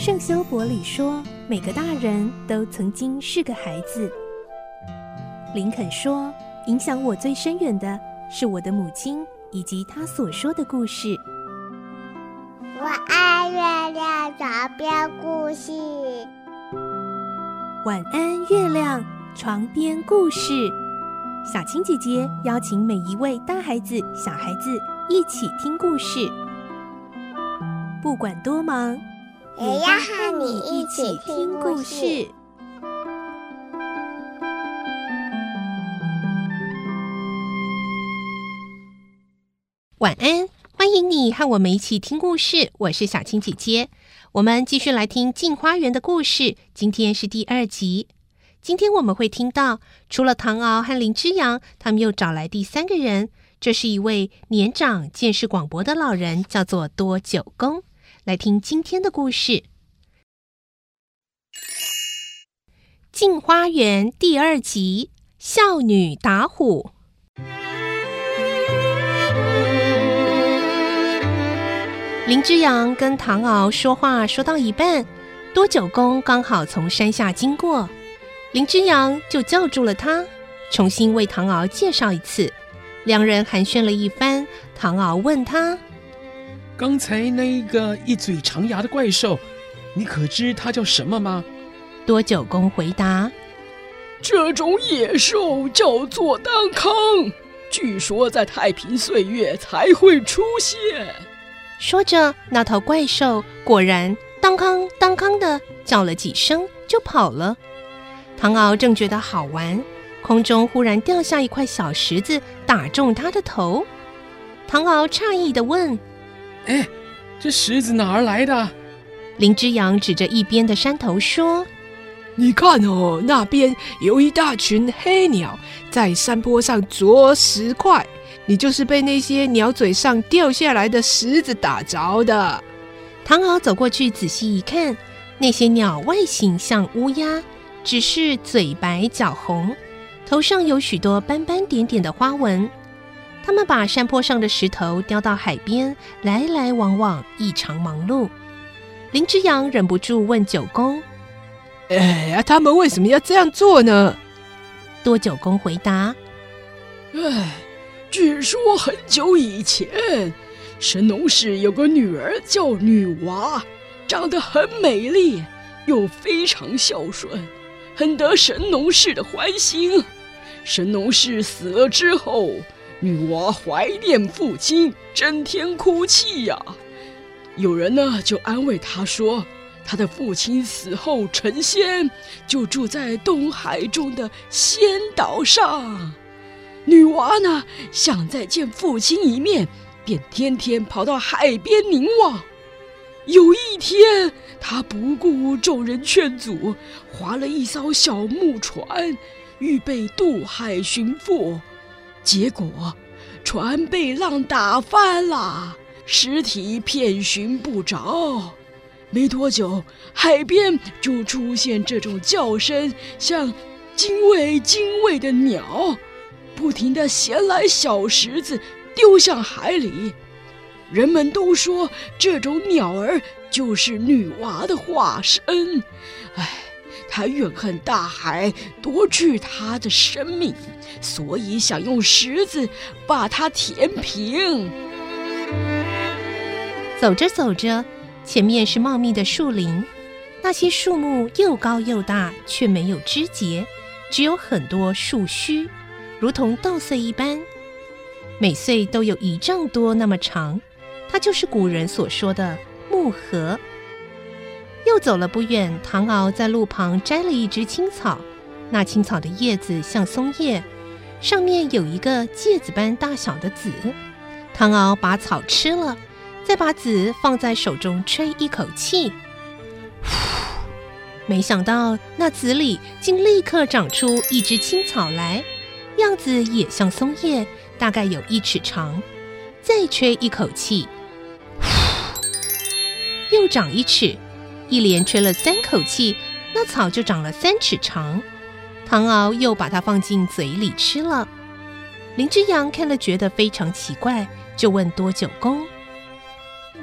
圣修伯里说，每个大人都曾经是个孩子。林肯说，影响我最深远的是我的母亲以及她所说的故事。 我爱月亮床边故事。 晚安，月亮床边故事。小青姐姐邀请每一位大孩子、小孩子一起听故事，不管多忙， 也要和你一起听故事。 晚安，欢迎你和我们一起听故事，我是小青姐姐。我们继续来听《镜花缘》的故事，今天是第2集。今天我们会听到，除了唐敖和林之阳，他们又找来第3个人，这是一位年长、见识广博的老人，叫做多九公。来听今天的故事，《镜花缘》第2集，少女打虎。林之阳跟唐敖说话说到一半，多九公刚好从山下经过，林之阳就叫住了他，重新为唐敖介绍一次。两人寒暄了一番，唐敖问他： 刚才那个一嘴长牙的怪兽，你可知它叫什么吗？ 多九公回答： 这种野兽叫做当康，据说在太平岁月才会出现。 说着，那头怪兽果然当康当康的叫了几声就跑了。唐敖正觉得好玩，空中忽然掉下一块小石子，打中他的头。唐敖诧异地问： 这石子哪儿来的？ 林之阳指着一边的山头说： 你看哦，那边有一大群黑鸟在山坡上啄石块，你就是被那些鸟嘴上掉下来的石子打着的。 唐敖走过去仔细一看，那些鸟外形像乌鸦，只是嘴白脚红，头上有许多斑斑点点的花纹。他们把山坡上的石头丢到海边，来来往往，异常忙碌。林之阳忍不住问九公： 他们为什么要这样做呢？ 多九公回答： 据说很久以前，神农氏有个女儿叫女娃，长得很美丽，又非常孝顺，很得神农氏的欢心。神农氏死了之后，女娃怀念父亲，整天哭泣呀。有人呢就安慰她说，她的父亲死后成仙，就住在东海中的仙岛上。女娃呢想再见父亲一面，便天天跑到海边凝望。有一天，她不顾众人劝阻，划了一艘小木船，预备渡海寻父。结果船被浪打翻了，尸体遍寻不着。没多久，海边就出现这种叫声像精卫的鸟，不停地衔来小石子丢向海里。人们都说这种鸟儿就是女娃的化身。她怨恨大海夺去她的生命，所以想用石子把它填平。 走着走着，前面是茂密的树林，那些树木又高又大，却没有枝节，只有很多树须，如同稻穗一般，每穗都有1丈多那么长，它就是古人所说的木荷。又走了不远，唐敖在路旁摘了一枝青草，那青草的叶子像松叶，上面有一个芥子般大小的籽。唐敖把草吃了，再把籽放在手中吹一口气，没想到那籽里竟立刻长出一枝青草来，样子也像松叶，大概有1尺长。再吹一口气，又长1尺，一连吹了3口气，那草就长了3尺长。唐敖又把它放进嘴里吃了。林之阳看了觉得非常奇怪，就问多九公：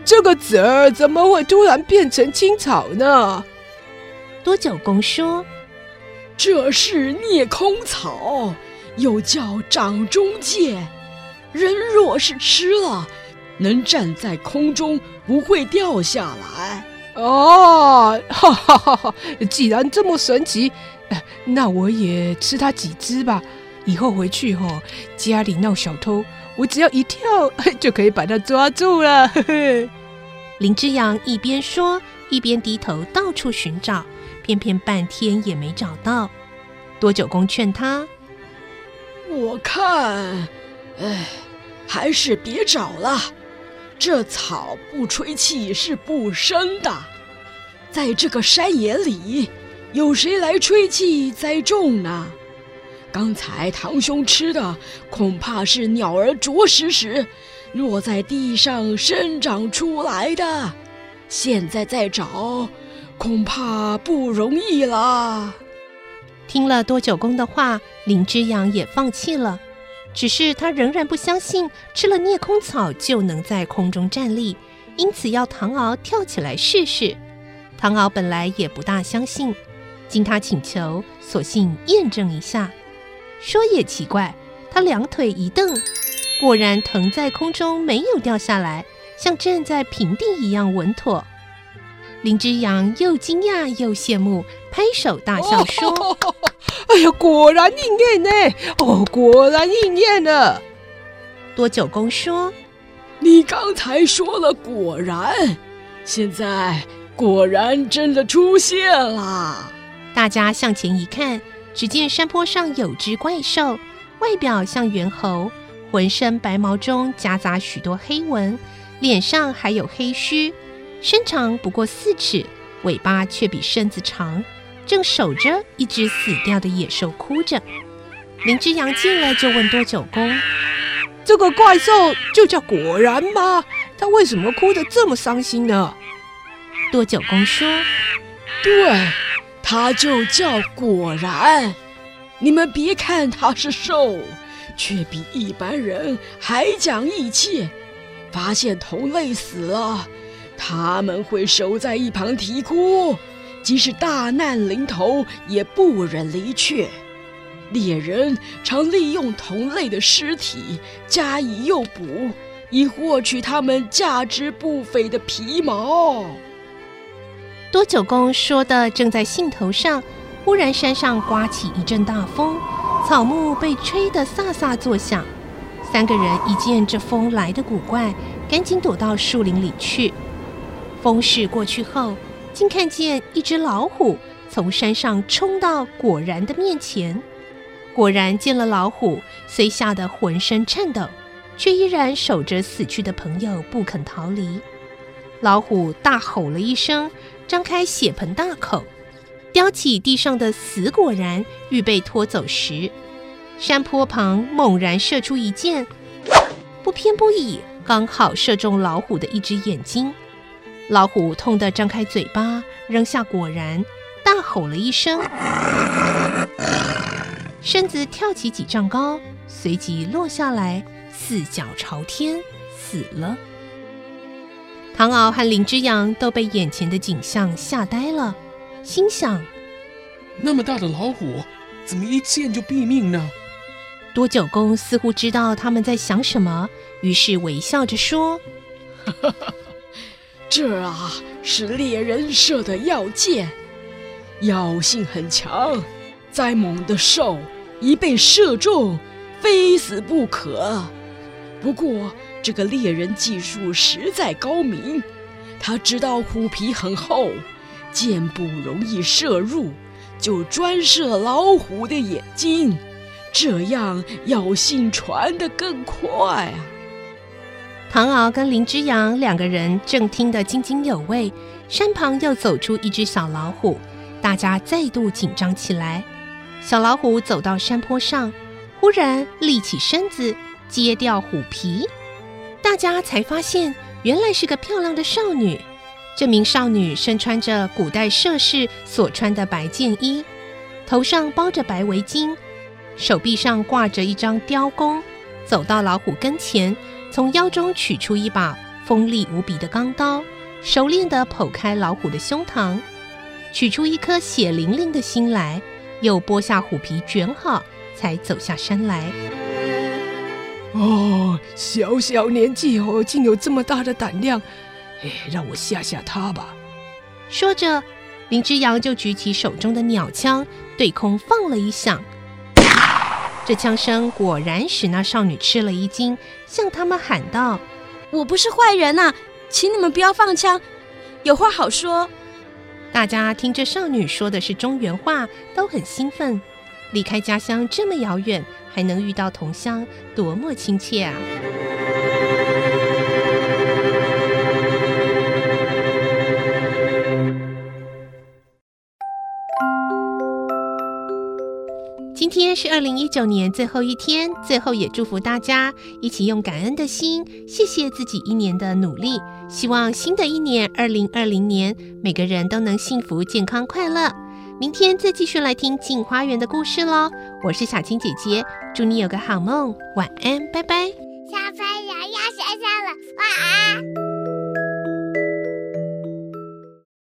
这个籽儿怎么会突然变成青草呢？ 多九公说：“ 这是孽空草，又叫掌中剑。人若是吃了，能站在空中，不会掉下来。” 哦，哈哈哈哈！既然这么神奇，那我也吃它几只吧。以后回去家里闹小偷，我只要一跳就可以把它抓住了。嘿嘿。 林之阳一边说，一边低头到处寻找，偏偏半天也没找到。多九公劝他：“ 我看，还是别找了。这草不吹气是不生的，在这个山野里，有谁来吹气栽种呢？刚才堂兄吃的，恐怕是鸟儿啄食时落在地上生长出来的。现在再找，恐怕不容易啦。” 听了多九公的话，林之阳也放弃了。只是他仍然不相信吃了孽空草就能在空中站立，因此要唐敖跳起来试试。唐敖本来也不大相信，经他请求，索性验证一下。说也奇怪，他两腿一蹬，果然腾在空中，没有掉下来，像站在平地一样稳妥。林之阳又惊讶又羡慕，拍手大笑说：“ 哎呀，果然应验呢！果然应验了。” 多九公说：“ 你刚才说了果然，现在果然真的出现了。” 大家向前一看，只见山坡上有只怪兽，外表像猿猴，浑身白毛中夹杂许多黑纹，脸上还有黑须，身长不过4尺，尾巴却比身子长，正守着一只死掉的野兽哭着。林之阳进来就问多九公：“ 这个怪兽就叫果然吗？他为什么哭得这么伤心呢？” 多九公说：“ 对，他就叫果然。你们别看他是兽，却比一般人还讲义气。发现同类死了，他们会守在一旁啼哭，即使大难临头也不忍离去。猎人常利用同类的尸体加以诱捕，以获取他们价值不菲的皮毛。” 多九公说的正在兴头上，忽然山上刮起一阵大风，草木被吹得飒飒作响。3个人一见这风来得古怪，赶紧躲到树林里去。风势过去后，竟看见一只老虎从山上冲到果然的面前。果然见了老虎，虽吓得浑身颤抖，却依然守着死去的朋友不肯逃离。老虎大吼了一声，张开血盆大口，叼起地上的死果然，预备拖走时，山坡旁猛然射出一箭，不偏不倚，刚好射中老虎的一只眼睛。老虎痛得张开嘴巴，扔下果然，大吼了一声，身子跳起几丈高，随即落下来，4脚朝天死了。唐敖和林之阳都被眼前的景象吓呆了，心想： 那么大的老虎，怎么一箭就毙命呢？ 多九公似乎知道他们在想什么，于是微笑着说：“ 这是猎人射的药箭，药性很强，再猛的兽一被射中，非死不可。不过这个猎人技术实在高明，他知道虎皮很厚，箭不容易射入，就专射老虎的眼睛，这样药性传得更快啊。” 唐敖跟林之阳2个人正听得津津有味，山旁又走出一只小老虎，大家再度紧张起来。小老虎走到山坡上，忽然立起身子，揭掉虎皮，大家才发现原来是个漂亮的少女。这名少女身穿着古代射士所穿的白箭衣，头上包着白围巾，手臂上挂着一张雕弓，走到老虎跟前，从腰中取出一把锋利无比的钢刀，熟练地剖开老虎的胸膛，取出一颗血淋淋的心来，又剥下虎皮卷好，才走下山来。 哦，小小年纪竟有这么大的胆量，让我吓吓他吧。 说着，林之阳就举起手中的鸟枪，对空放了一响。这枪声果然使那少女吃了一惊，向他们喊道：“ 我不是坏人啊，请你们不要放枪，有话好说。” 大家听这少女说的是中原话，都很兴奋。离开家乡这么遥远，还能遇到同乡，多么亲切啊！今天是2019年最后一天，最后也祝福大家一起用感恩的心，谢谢自己一年的努力。希望新的一年2020年，每个人都能幸福、健康、快乐。明天再继续来听进花园的故事咯。我是小青姐姐，祝你有个好梦，晚安，拜拜。 小朋友要睡觉了。